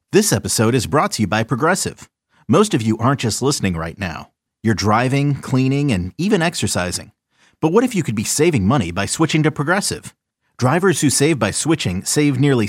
This episode is brought to you by Progressive. Most of you aren't just listening right now. You're driving, cleaning, and even exercising. But what if you could be saving money by switching to Progressive? Drivers who save by switching save nearly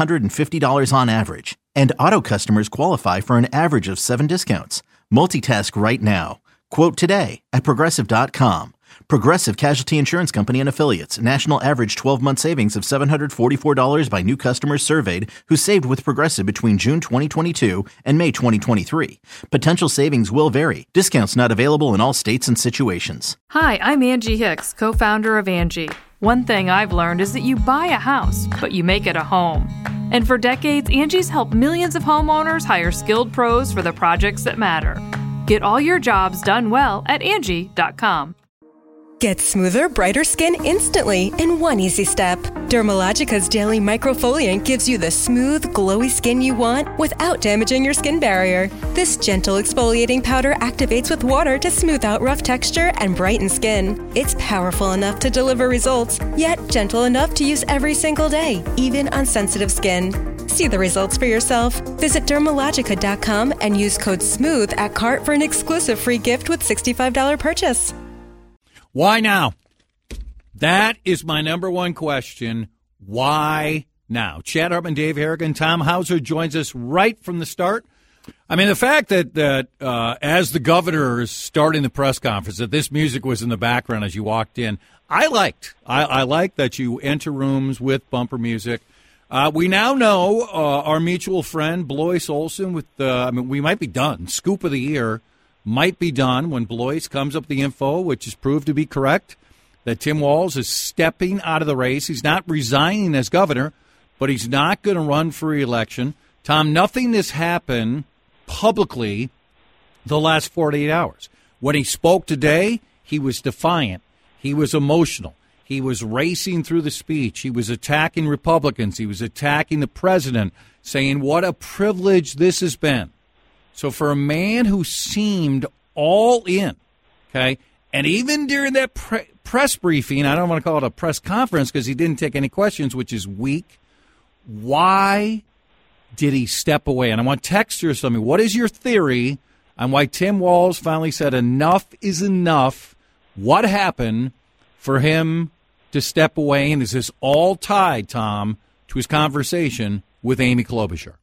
$750 on average. And auto customers qualify for an average of 7 discounts. Multitask right now. Quote today at Progressive.com. Progressive Casualty Insurance Company and Affiliates. National average 12-month savings of $744 by new customers surveyed who saved with Progressive between June 2022 and May 2023. Potential savings will vary. Discounts not available in all states and situations. Hi, I'm Angie Hicks, co-founder of Angie. One thing I've learned is that you buy a house, but you make it a home. And for decades, Angie's helped millions of homeowners hire skilled pros for the projects that matter. Get all your jobs done well at Angie.com. Get smoother, brighter skin instantly in one easy step. Dermalogica's daily microfoliant gives you the smooth, glowy skin you want without damaging your skin barrier. This gentle exfoliating powder activates with water to smooth out rough texture and brighten skin. It's powerful enough to deliver results, yet gentle enough to use every single day, even on sensitive skin. See the results for yourself. Visit Dermalogica.com and use code SMOOTH at cart for an exclusive free gift with $65 purchase. Why now? That is my number one question. Why now? Chad Hartman, Dave Harrigan, Tom Hauser joins us right from the start. I mean, the fact that as the governor is starting the press conference, that this music was in the background as you walked in, I liked. I like that you enter rooms with bumper music. We now know our mutual friend, Blois Olson, with we might be done. Scoop of the year might be done when Blois comes up with the info, which is proved to be correct, that Tim Walz is stepping out of the race. He's not resigning as governor, but he's not going to run for re-election. Tom, nothing has happened publicly the last 48 hours. When he spoke today, he was defiant. He was emotional. He was racing through the speech. He was attacking Republicans. He was attacking the president, saying what a privilege this has been. So for a man who seemed all in, okay, and even during that press briefing, I don't want to call it a press conference because he didn't take any questions, which is weak, why did he step away? And I want texters to tell me, what is your theory on why Tim Walz finally said enough is enough? What happened for him to step away? And is this all tied, Tom, to his conversation with Amy Klobuchar?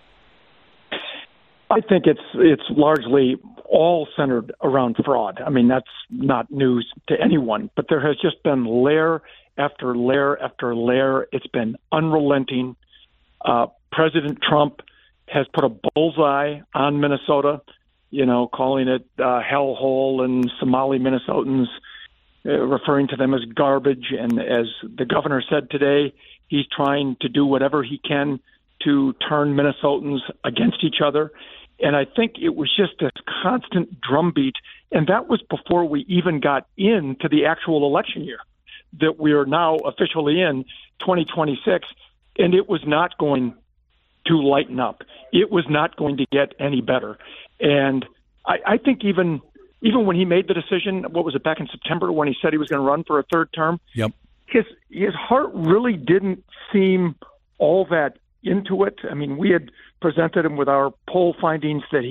I think it's largely all centered around fraud. I mean, that's not news to anyone, but there has just been layer after layer after layer. It's been unrelenting. President Trump has put a bullseye on Minnesota, calling it hellhole, and Somali Minnesotans, referring to them as garbage. And as the governor said today, he's trying to do whatever he can to turn Minnesotans against each other. And I think it was just this constant drumbeat, and that was before we even got into the actual election year that we are now officially in 2026, and it was not going to lighten up. It was not going to get any better. And I think even when he made the decision, what was it, back in September when he said he was going to run for a third term, yep, his heart really didn't seem all that into it. I mean, we had presented him with our poll findings that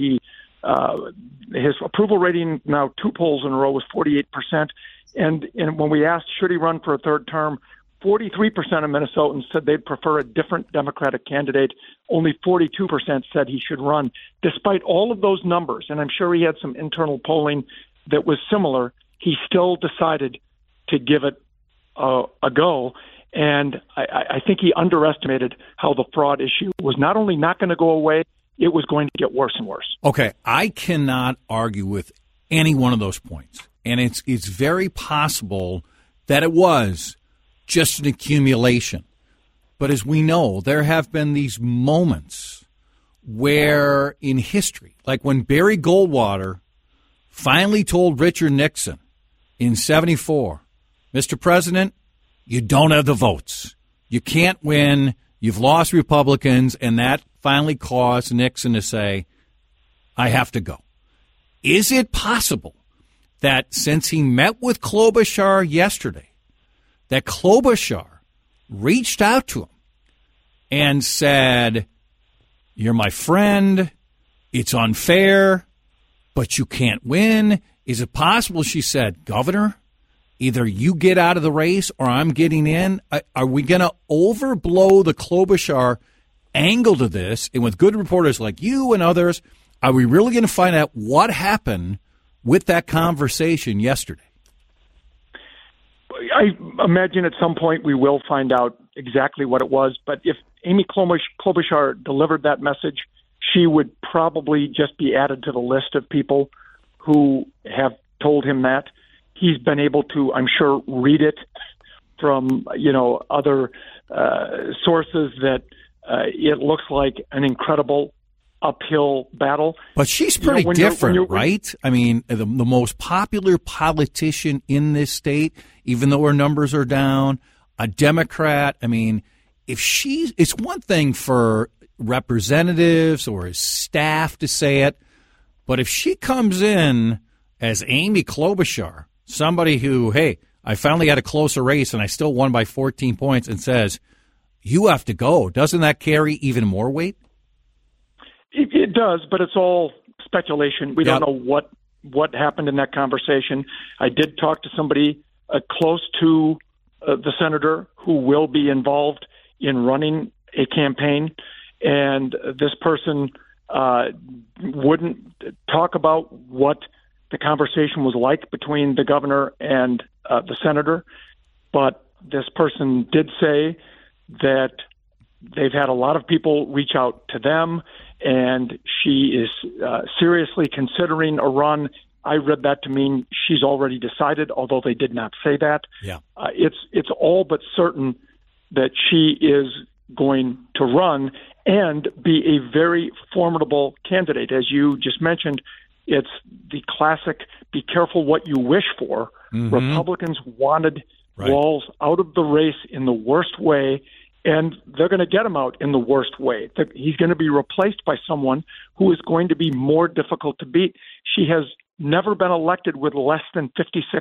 his approval rating now 2 polls in a row was 48%. And when we asked, should he run for a third term, 43% of Minnesotans said they'd prefer a different Democratic candidate. Only 42% said he should run. Despite all of those numbers, and I'm sure he had some internal polling that was similar, he still decided to give it a go. And I think he underestimated how the fraud issue was not only not going to go away, it was going to get worse and worse. Okay, I cannot argue with any one of those points. And it's very possible that it was just an accumulation. But as we know, there have been these moments where in history, like when Barry Goldwater finally told Richard Nixon in 1974, Mr. President, you don't have the votes. You can't win. You've lost Republicans, and that finally caused Nixon to say, I have to go. Is it possible that since he met with Klobuchar yesterday, that Klobuchar reached out to him and said, You're my friend. It's unfair, but you can't win. Is it possible, she said, Governor, either you get out of the race or I'm getting in? Are we going to overblow the Klobuchar angle to this? And with good reporters like you and others, are we really going to find out what happened with that conversation yesterday? I imagine at some point we will find out exactly what it was. But if Amy Klobuchar delivered that message, she would probably just be added to the list of people who have told him that. He's been able to, I'm sure, read it from, other sources that it looks like an incredible uphill battle. But she's pretty different, right? I mean, the most popular politician in this state, even though her numbers are down, a Democrat. I mean, it's one thing for representatives or his staff to say it, but if she comes in as Amy Klobuchar, somebody who, hey, I finally had a closer race and I still won by 14 points, and says, you have to go, doesn't that carry even more weight? It does, but it's all speculation. We don't know what happened in that conversation. I did talk to somebody close to the senator who will be involved in running a campaign, and this person wouldn't talk about what the conversation was like between the governor and the senator, but this person did say that they've had a lot of people reach out to them, and she is seriously considering a run. I read that to mean she's already decided, although they did not say that. Yeah. It's all but certain that she is going to run and be a very formidable candidate. As you just mentioned, it's the classic be careful what you wish for. Mm-hmm. Republicans wanted Walz out of the race in the worst way, and they're going to get him out in the worst way. He's going to be replaced by someone who is going to be more difficult to beat. She has never been elected with less than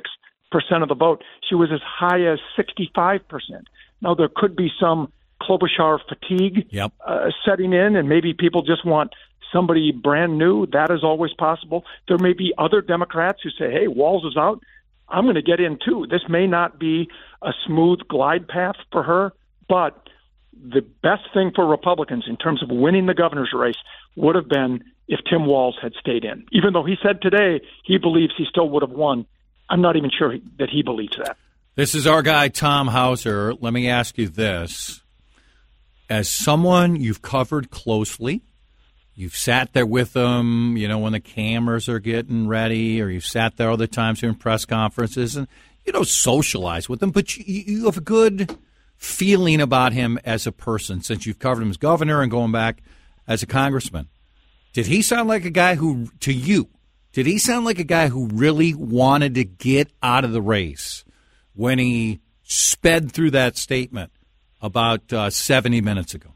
56% of the vote. She was as high as 65%. Now, there could be some Klobuchar fatigue setting in, and maybe people just want somebody brand new. That is always possible. There may be other Democrats who say, hey, Walz is out, I'm going to get in too. This may not be a smooth glide path for her, but the best thing for Republicans in terms of winning the governor's race would have been if Tim Walz had stayed in. Even though he said today he believes he still would have won, I'm not even sure that he believes that. This is our guy, Tom Hauser. Let me ask you this. As someone you've covered closely, you've sat there with them, when the cameras are getting ready, or you've sat there other times during press conferences, and you don't socialize with them, but you have a good feeling about him as a person since you've covered him as governor and going back as a congressman. Did he sound like a guy who, to you, did he sound like a guy who really wanted to get out of the race when he sped through that statement about 70 minutes ago?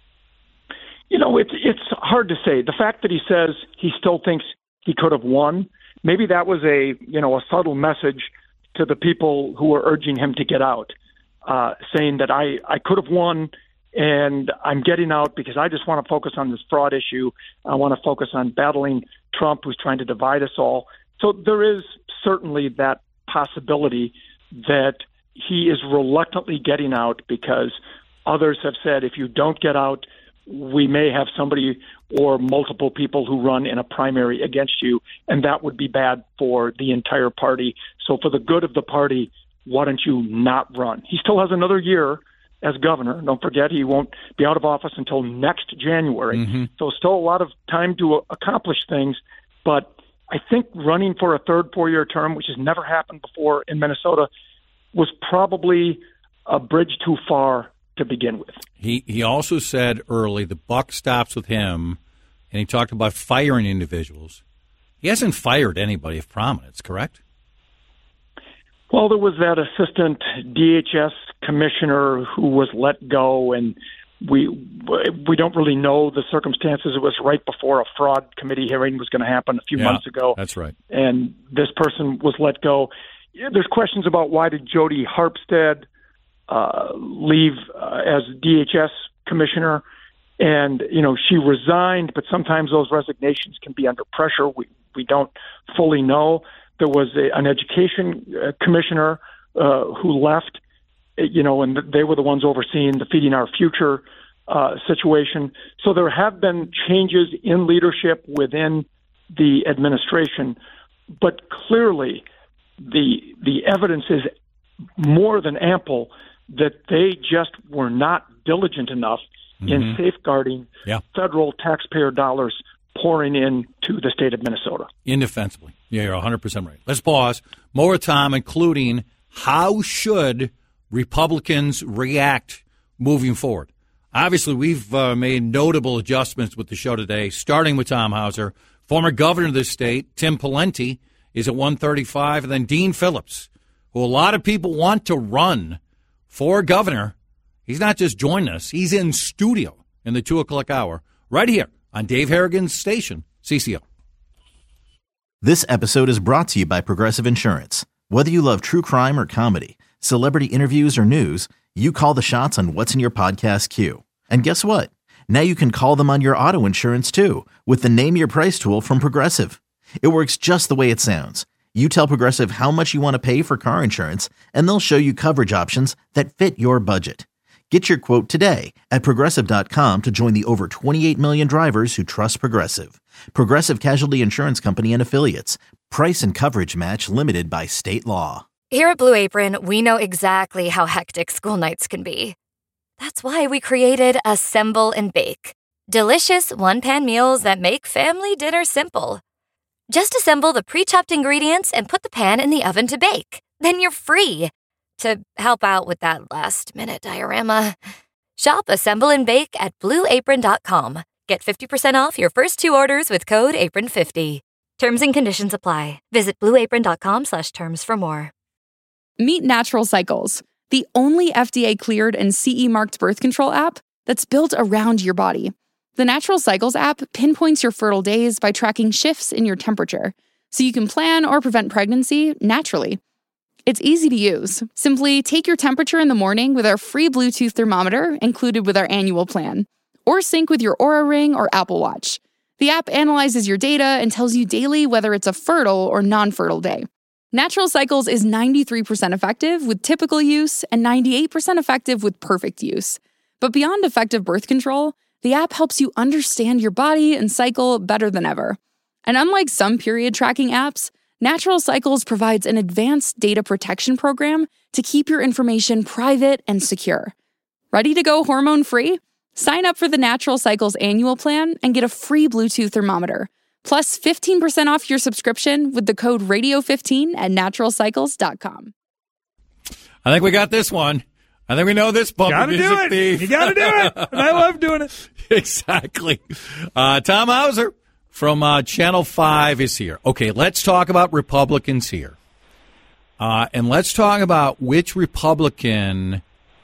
It's hard to say. The fact that he says he still thinks he could have won, maybe that was a subtle message to the people who were urging him to get out, saying that I could have won and I'm getting out because I just want to focus on this fraud issue. I want to focus on battling Trump, who's trying to divide us all. So there is certainly that possibility that he is reluctantly getting out because others have said if you don't get out, we may have somebody or multiple people who run in a primary against you, and that would be bad for the entire party. So for the good of the party, why don't you not run? He still has another year as governor. Don't forget, he won't be out of office until next January. Mm-hmm. So still a lot of time to accomplish things. But I think running for a third four-year term, which has never happened before in Minnesota, was probably a bridge too far to begin with. He also said early the buck stops with him, and he talked about firing individuals. He hasn't fired anybody of prominence, correct? Well, there was that assistant DHS commissioner who was let go, and we don't really know the circumstances. It was right before a fraud committee hearing was going to happen a few months ago. That's right. And this person was let go. There's questions about why did Jody Harpstead leave as DHS commissioner, And, she resigned, but sometimes those resignations can be under pressure. We don't fully know. There was an education commissioner who left, and they were the ones overseeing the Feeding Our Future situation. So there have been changes in leadership within the administration, but clearly the evidence is more than ample that they just were not diligent enough in safeguarding federal taxpayer dollars pouring into the state of Minnesota. Indefensibly. Yeah, you're 100% right. Let's pause. More time, including how should Republicans react moving forward? Obviously, we've made notable adjustments with the show today, starting with Tom Hauser. Former governor of this state, Tim Pawlenty, is at 135, and then Dean Phillips, who a lot of people want to run for governor. He's not just joining us. He's in studio in the 2 o'clock hour right here on Dave Harrigan's station, CCO. This episode is brought to you by Progressive Insurance. Whether you love true crime or comedy, celebrity interviews or news, you call the shots on what's in your podcast queue. And guess what? Now you can call them on your auto insurance too with the Name Your Price tool from Progressive. It works just the way it sounds. You tell Progressive how much you want to pay for car insurance, and they'll show you coverage options that fit your budget. Get your quote today at Progressive.com to join the over 28 million drivers who trust Progressive. Progressive Casualty Insurance Company and Affiliates. Price and coverage match limited by state law. Here at Blue Apron, we know exactly how hectic school nights can be. That's why we created Assemble and Bake. Delicious one-pan meals that make family dinner simple. Just assemble the pre-chopped ingredients and put the pan in the oven to bake. Then you're free to help out with that last-minute diorama. Shop Assemble and Bake at BlueApron.com. Get 50% off your first 2 orders with code APRON50. Terms and conditions apply. Visit BlueApron.com/terms for more. Meet Natural Cycles, the only FDA-cleared and CE-marked birth control app that's built around your body. The Natural Cycles app pinpoints your fertile days by tracking shifts in your temperature, so you can plan or prevent pregnancy naturally. It's easy to use. Simply take your temperature in the morning with our free Bluetooth thermometer included with our annual plan, or sync with your Oura Ring or Apple Watch. The app analyzes your data and tells you daily whether it's a fertile or non-fertile day. Natural Cycles is 93% effective with typical use and 98% effective with perfect use. But beyond effective birth control, the app helps you understand your body and cycle better than ever. And unlike some period tracking apps, Natural Cycles provides an advanced data protection program to keep your information private and secure. Ready to go hormone-free? Sign up for the Natural Cycles annual plan and get a free Bluetooth thermometer, plus 15% off your subscription with the code radio15 at naturalcycles.com. I think we got this one. I think we know this bumper music thief. You got to do it. And I love doing it. Exactly. Tom Hauser from Channel 5 is here. Okay, let's talk about Republicans here. And let's talk about which Republican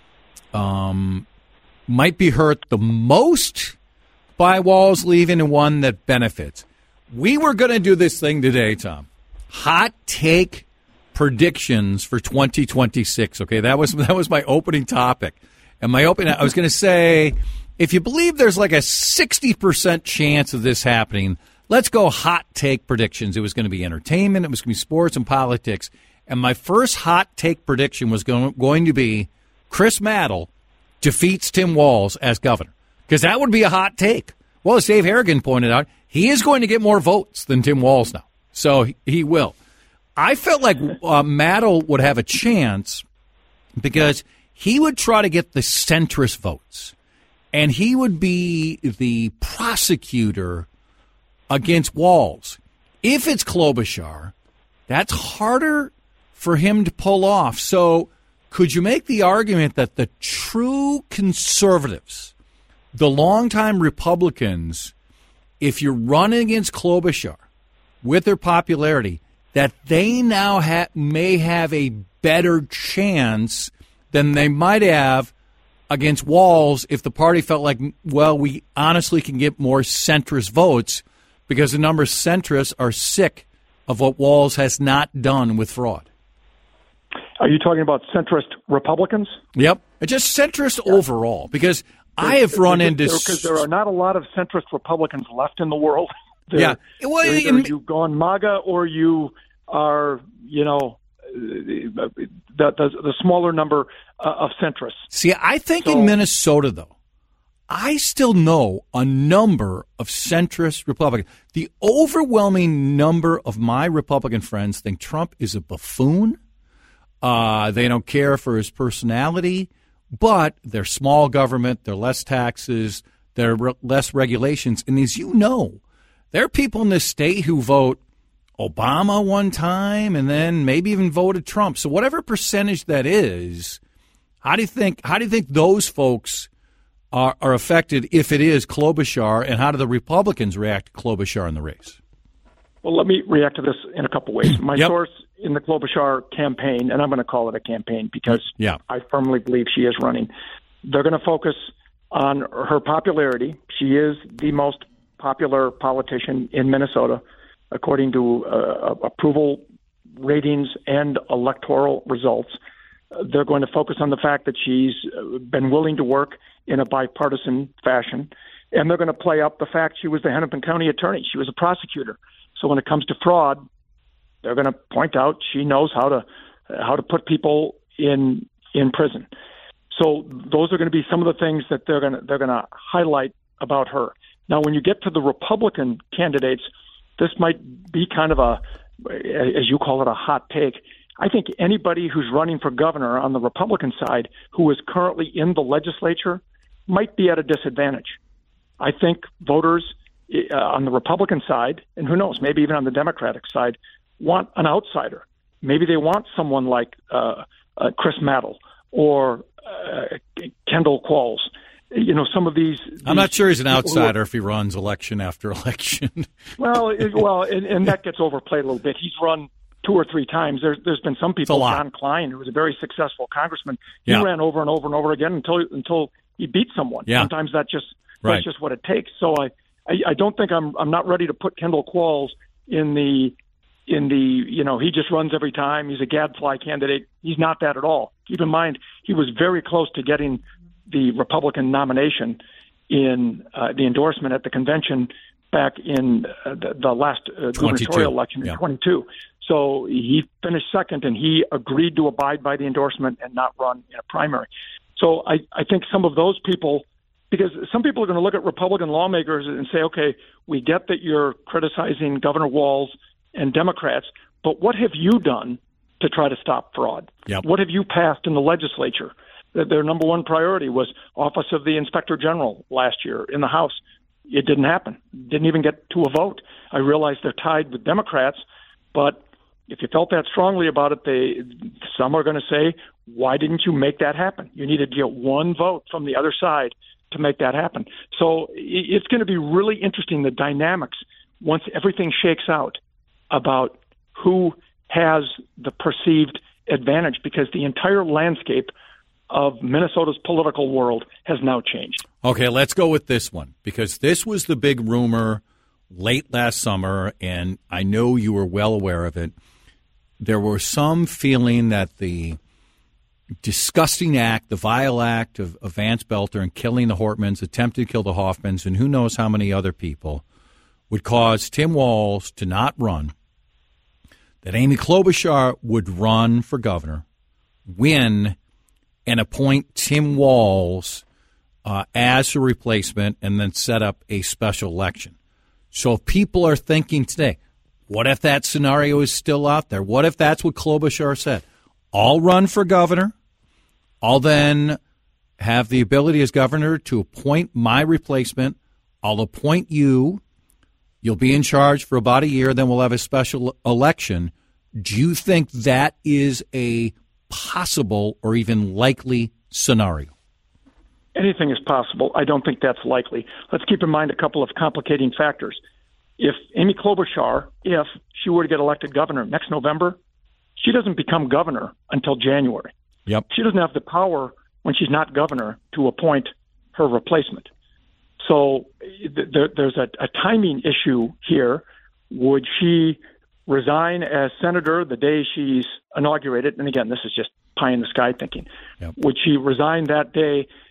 might be hurt the most by Walz leaving and one that benefits. We were going to do this thing today, Tom. Hot take predictions for 2026. Okay, that was my opening topic. And I was going to say, if you believe there's like a 60% chance of this happening, let's go hot take predictions. It was going to be entertainment, it was going to be sports and politics. And my first hot take prediction was going to be Chris Maddow defeats Tim Walz as governor. Because that would be a hot take. Well, as Dave Harrigan pointed out, he is going to get more votes than Tim Walz now. So he will. I felt like Maddow would have a chance because he would try to get the centrist votes. And he would be the prosecutor against Walz. If it's Klobuchar, that's harder for him to pull off. So could you make the argument that the true conservatives, the longtime Republicans, if you're running against Klobuchar with their popularity, that they now may have a better chance than they might have against Walz if the party felt like, well, we honestly can get more centrist votes because a number of centrists are sick of what Walz has not done with fraud. Are you talking about centrist Republicans? Yep. Just centrist overall, because I have run into because there are not a lot of centrist Republicans left in the world. Yeah, well, either you've gone MAGA or you are, the smaller number of centrists. See, I think in Minnesota, though, I still know a number of centrist Republicans. The overwhelming number of my Republican friends think Trump is a buffoon. They don't care for his personality, but they're small government, they're less taxes, there are less regulations. And as you know, there are people in this state who vote Obama one time and then maybe even voted Trump. So whatever percentage that is, how do you think those folks are affected if it is Klobuchar, and how do the Republicans react to Klobuchar in the race? Well, let me react to this in a couple ways. My source in the Klobuchar campaign, and I'm going to call it a campaign because I firmly believe she is running, they're going to focus on her popularity. She is the most popular politician in Minnesota, according to approval ratings and electoral results. They're going to focus on the fact that she's been willing to work in a bipartisan fashion, and they're going to play up the fact she was the Hennepin County attorney. She was a prosecutor. So when it comes to fraud, they're going to point out she knows how to put people in prison. So those are going to be some of the things that they're going to highlight about her. Now, when you get to the Republican candidates, this might be kind of as you call it, a hot take. I think anybody who's running for governor on the Republican side who is currently in the legislature might be at a disadvantage. I think voters on the Republican side, and who knows, maybe even on the Democratic side, want an outsider. Maybe they want someone like Chris Mattel or Kendall Qualls. Some of these. I'm not sure he's an outsider if he runs election after election. and that gets overplayed a little bit. He's run 2 or 3 times. There's been some people, John Klein, who was a very successful congressman. He ran over and over and over again until he beat someone. Yeah. Sometimes that's just what it takes. So I don't think I'm not ready to put Kendall Qualls in the he just runs every time. He's a gadfly candidate. He's not that at all. Keep in mind, he was very close to getting the Republican nomination in the endorsement at the convention back in the last gubernatorial election in 22. So he finished second, and he agreed to abide by the endorsement and not run in a primary. So I think some of those people, because some people are going to look at Republican lawmakers and say, okay, we get that you're criticizing Governor Walz and Democrats, but what have you done to try to stop fraud? Yep. What have you passed in the legislature? Their number one priority was Office of the Inspector General last year in the House. It didn't happen. Didn't even get to a vote. I realize they're tied with Democrats, but if you felt that strongly about it, some are going to say, why didn't you make that happen? You needed to get one vote from the other side to make that happen. So it's going to be really interesting, the dynamics, once everything shakes out, about who has the perceived advantage, because the entire landscape of Minnesota's political world has now changed. Okay, let's go with this one, because this was the big rumor late last summer, and I know you were well aware of it. There was some feeling that the disgusting act, the vile act of Vance Belter and killing the Hortmans, attempting to kill the Hoffmans, and who knows how many other people, would cause Tim Walz to not run, that Amy Klobuchar would run for governor, win, and appoint Tim Walz as her replacement, and then set up a special election. So if people are thinking today, what if that scenario is still out there? What if that's what Klobuchar said? I'll run for governor. I'll then have the ability as governor to appoint my replacement. I'll appoint you. You'll be in charge for about a year. Then we'll have a special election. Do you think that is a possible or even likely scenario? Anything is possible. I don't think that's likely. Let's keep in mind a couple of complicating factors. If Amy Klobuchar, if she were to get elected governor next November, she doesn't become governor until January. Yep. She doesn't have the power when she's not governor to appoint her replacement. So there's a timing issue here. Would she resign as senator the day she's inaugurated? And again, this is just pie in the sky thinking. Yep. Would she resign that day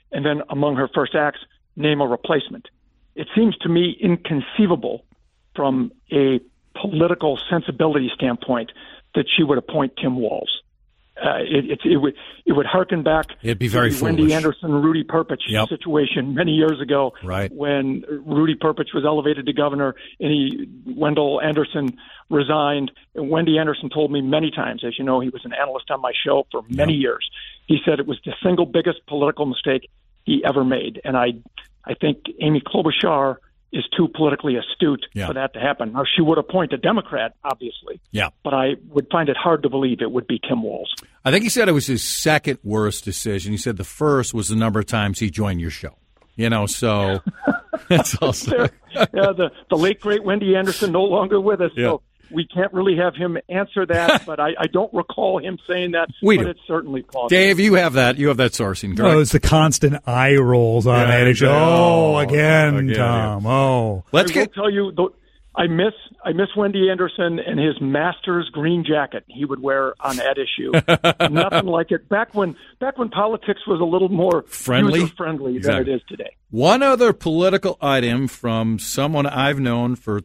and then among her first acts, name a replacement. It seems to me inconceivable from a political sensibility standpoint that she would appoint Tim Walz. It would harken back It'd be very to the Wendy foolish. Anderson, Rudy Perpich situation many years ago, right, when Rudy Perpich was elevated to governor and Wendell Anderson resigned. And Wendy Anderson told me many times, as you know, he was an analyst on my show for many years. He said it was the single biggest political mistake he ever made. And I think Amy Klobuchar is too politically astute for that to happen. Now, she would appoint a Democrat, obviously. Yeah. But I would find it hard to believe it would be Tim Walz. I think he said it was his second worst decision. He said the first was the number of times he joined your show. So that's also... the late, great Wendy Anderson no longer with us, so we can't really have him answer that, but I don't recall him saying that, it's certainly plausible. Dave, you have that sourcing, correct? Oh, it's the constant eye rolls on it. Again, Tom. Oh. I will tell you, I miss Wendy Anderson and his Masters green jacket he would wear on that issue. Nothing like it. Back when politics was a little more user-friendly than it is today. One other political item from someone I've known for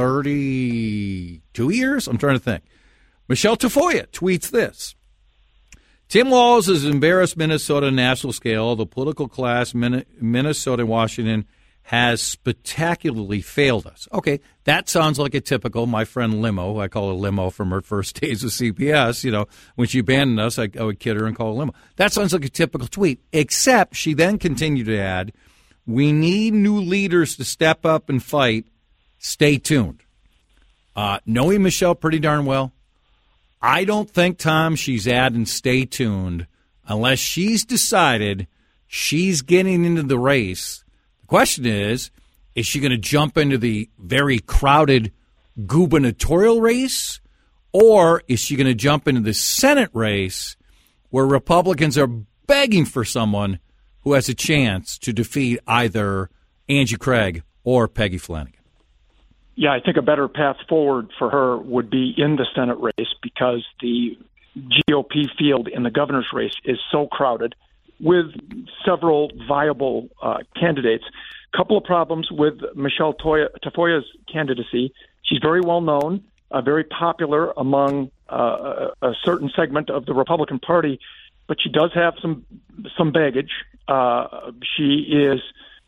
32 years? I'm trying to think. Michelle Tafoya tweets this. Tim Walz has embarrassed Minnesota on a national scale. The political class, Minnesota and Washington, has spectacularly failed us. Okay, that sounds like a typical, my friend Limo, I call her Limo from her first days with CPS, when she abandoned us, I would kid her and call her Limo. That sounds like a typical tweet, except she then continued to add, we need new leaders to step up and fight. Stay tuned. Knowing Michelle pretty darn well, I don't think, Tom, she's adding stay tuned unless she's decided she's getting into the race. The question is she going to jump into the very crowded gubernatorial race, or is she going to jump into the Senate race where Republicans are begging for someone who has a chance to defeat either Angie Craig or Peggy Flanagan? Yeah, I think a better path forward for her would be in the Senate race because the GOP field in the governor's race is so crowded with several viable candidates. A couple of problems with Michelle Tafoya's candidacy. She's very well known, very popular among a certain segment of the Republican Party, but she does have some baggage. She is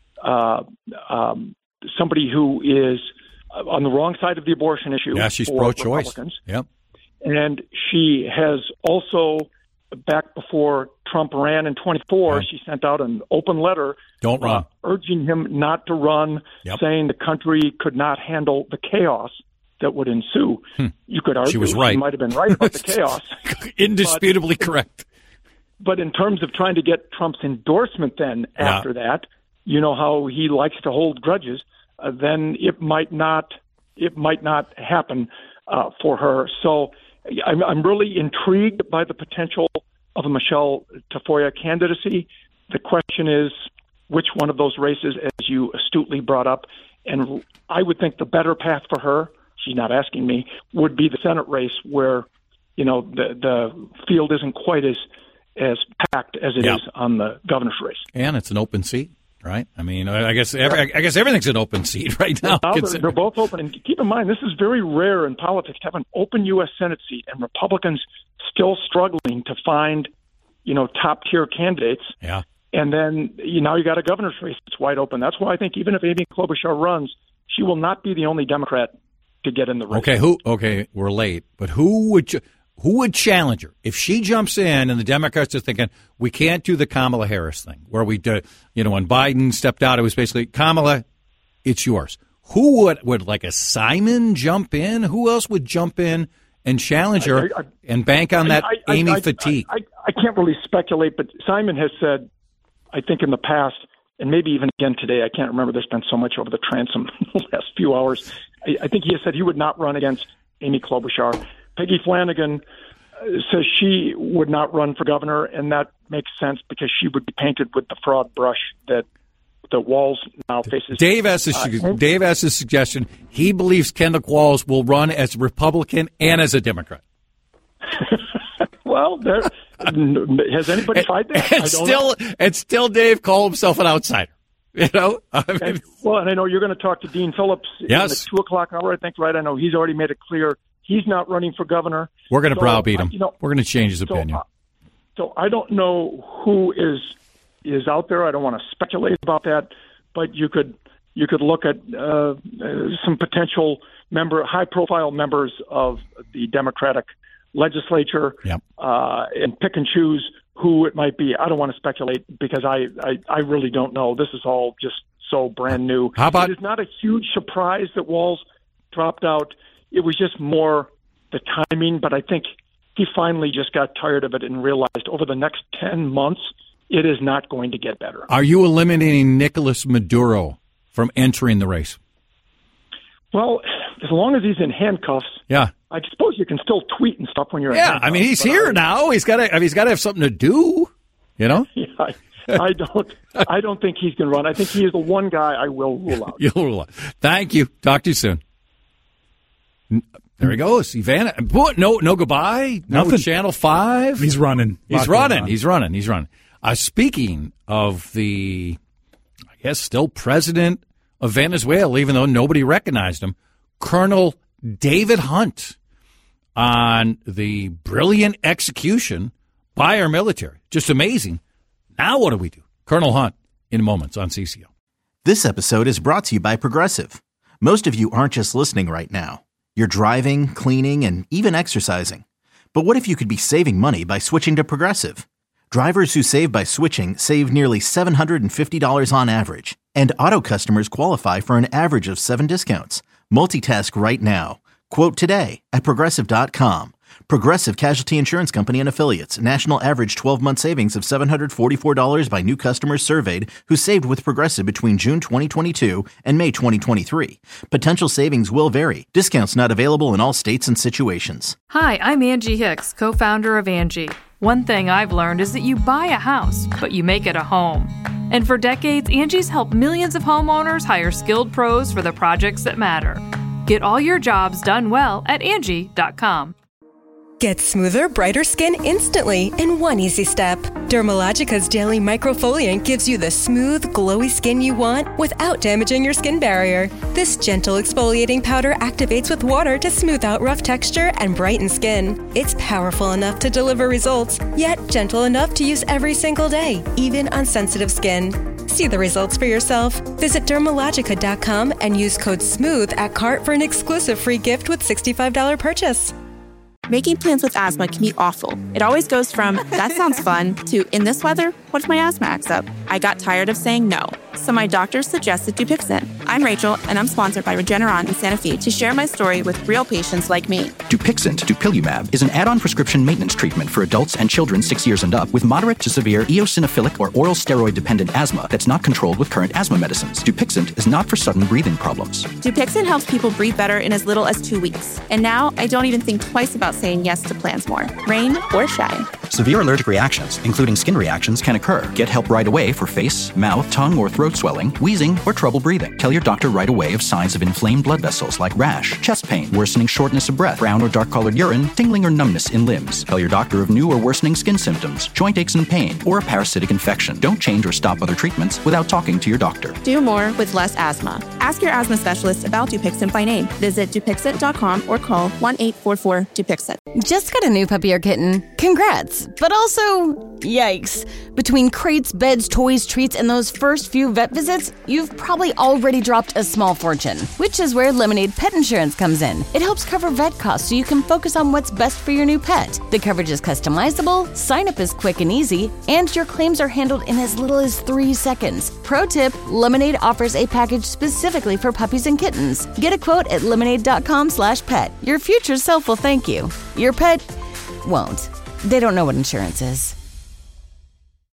somebody who is on the wrong side of the abortion issue. Yeah, she's for pro-choice. Republicans. Yep. And she has also, back before Trump ran in 24, she sent out an open letter Don't run. Urging him not to run, saying the country could not handle the chaos that would ensue. You could argue she was right. She might have been right about the chaos. Indisputably correct. But in terms of trying to get Trump's endorsement then after that, you know how he likes to hold grudges, then it might not happen for her. So I'm really intrigued by the potential of a Michelle Tafoya candidacy. The question is which one of those races, as you astutely brought up, and I would think the better path for her, she's not asking me, would be the Senate race where, you know, the field isn't quite as packed as it is on the governor's race. And it's an open seat. Right? I mean, I guess everything's an open seat right now. They're both open. And keep in mind, this is very rare in politics to have an open U.S. Senate seat, and Republicans still struggling to find, you know, top-tier candidates. Yeah. And then now you got a governor's race that's wide open. That's why I think even if Amy Klobuchar runs, she will not be the only Democrat to get in the race. Okay, we're late. But who would challenge her if she jumps in and the Democrats are thinking we can't do the Kamala Harris thing where we do, when Biden stepped out, it was basically Kamala, it's yours. Who would like a Simon jump in? Who else would jump in and challenge her and bank on that Amy fatigue? I can't really speculate, but Simon has said, I think in the past, and maybe even again today, I can't remember, there's been so much over the transom the last few hours. I think he has said he would not run against Amy Klobuchar. Peggy Flanagan says she would not run for governor, and that makes sense because she would be painted with the fraud brush that Walz now faces. Dave has a suggestion. He believes Kendall Walz will run as a Republican and as a Democrat. Well, has anybody tried that? And still Dave called himself an outsider. You know? I mean, and I know you're going to talk to Dean Phillips in the 2 o'clock hour, I think, right? I know he's already made it clear he's not running for governor. We're going to browbeat him. We're going to change his opinion. So I don't know who is out there. I don't want to speculate about that, but you could look at some potential high-profile members of the Democratic legislature and pick and choose who it might be. I don't want to speculate because I really don't know. This is all just so brand new. How about, it is not a huge surprise that Walz dropped out. It was just more the timing, but I think he finally just got tired of it and realized over the next 10 months, it is not going to get better. Are you eliminating Nicolas Maduro from entering the race? Well, as long as he's in handcuffs, I suppose you can still tweet and stuff when you're in handcuffs. I mean, he's here now. He's got to have something to do, you know? Yeah, I don't think he's going to run. I think he is the one guy I will rule out. You'll rule out. Thank you. Talk to you soon. There he goes. Ivana. No goodbye. Nothing. No Channel 5. He's running. He's running. Speaking of the, I guess, still president of Venezuela, even though nobody recognized him, Colonel David Hunt, on the brilliant execution by our military. Just amazing. Now what do we do? Colonel Hunt in moments on CCO. This episode is brought to you by Progressive. Most of you aren't just listening right now. You're driving, cleaning, and even exercising. But what if you could be saving money by switching to Progressive? Drivers who save by switching save nearly $750 on average. And auto customers qualify for an average of 7 discounts. Multitask right now. Quote today at Progressive.com. Progressive Casualty Insurance Company and Affiliates. National average 12-month savings of $744 by new customers surveyed who saved with Progressive between June 2022 and May 2023. Potential savings will vary. Discounts not available in all states and situations. Hi, I'm Angie Hicks, co-founder of Angie. One thing I've learned is that you buy a house, but you make it a home. And for decades, Angie's helped millions of homeowners hire skilled pros for the projects that matter. Get all your jobs done well at Angie.com. Get smoother, brighter skin instantly in one easy step. Dermalogica's Daily Microfoliant gives you the smooth, glowy skin you want without damaging your skin barrier. This gentle exfoliating powder activates with water to smooth out rough texture and brighten skin. It's powerful enough to deliver results, yet gentle enough to use every single day, even on sensitive skin. See the results for yourself. Visit Dermalogica.com and use code SMOOTH at cart for an exclusive free gift with $65 purchase. Making plans with asthma can be awful. It always goes from, that sounds fun, to, in this weather, what if my asthma acts up? I got tired of saying no, so my doctor suggested Dupixent. I'm Rachel, and I'm sponsored by Regeneron in Santa Fe to share my story with real patients like me. Dupixent, dupilumab, is an add-on prescription maintenance treatment for adults and children 6 years and up with moderate to severe eosinophilic or oral steroid-dependent asthma that's not controlled with current asthma medicines. Dupixent is not for sudden breathing problems. Dupixent helps people breathe better in as little as 2 weeks. And now I don't even think twice about saying yes to plans more, rain or shine. Severe allergic reactions, including skin reactions, can occur. Get help right away for face, mouth, tongue, or throat swelling, wheezing, or trouble breathing. Tell your doctor right away of signs of inflamed blood vessels like rash, chest pain, worsening shortness of breath, brown or dark-colored urine, tingling or numbness in limbs. Tell your doctor of new or worsening skin symptoms, joint aches and pain, or a parasitic infection. Don't change or stop other treatments without talking to your doctor. Do more with less asthma. Ask your asthma specialist about Dupixent by name. Visit Dupixent.com or call 1-844-DUPIXENT. Just got a new puppy or kitten? Congrats. But also, yikes. Between crates, beds, toys, treats, and those first few vet visits, you've probably already dropped a small fortune, which is where Lemonade Pet Insurance comes in. It helps cover vet costs so you can focus on what's best for your new pet. The coverage is customizable, sign-up is quick and easy, and your claims are handled in as little as 3 seconds. Pro tip, Lemonade offers a package specifically for puppies and kittens. Get a quote at lemonade.com/pet. Your future self will thank you. Your pet won't. They don't know what insurance is.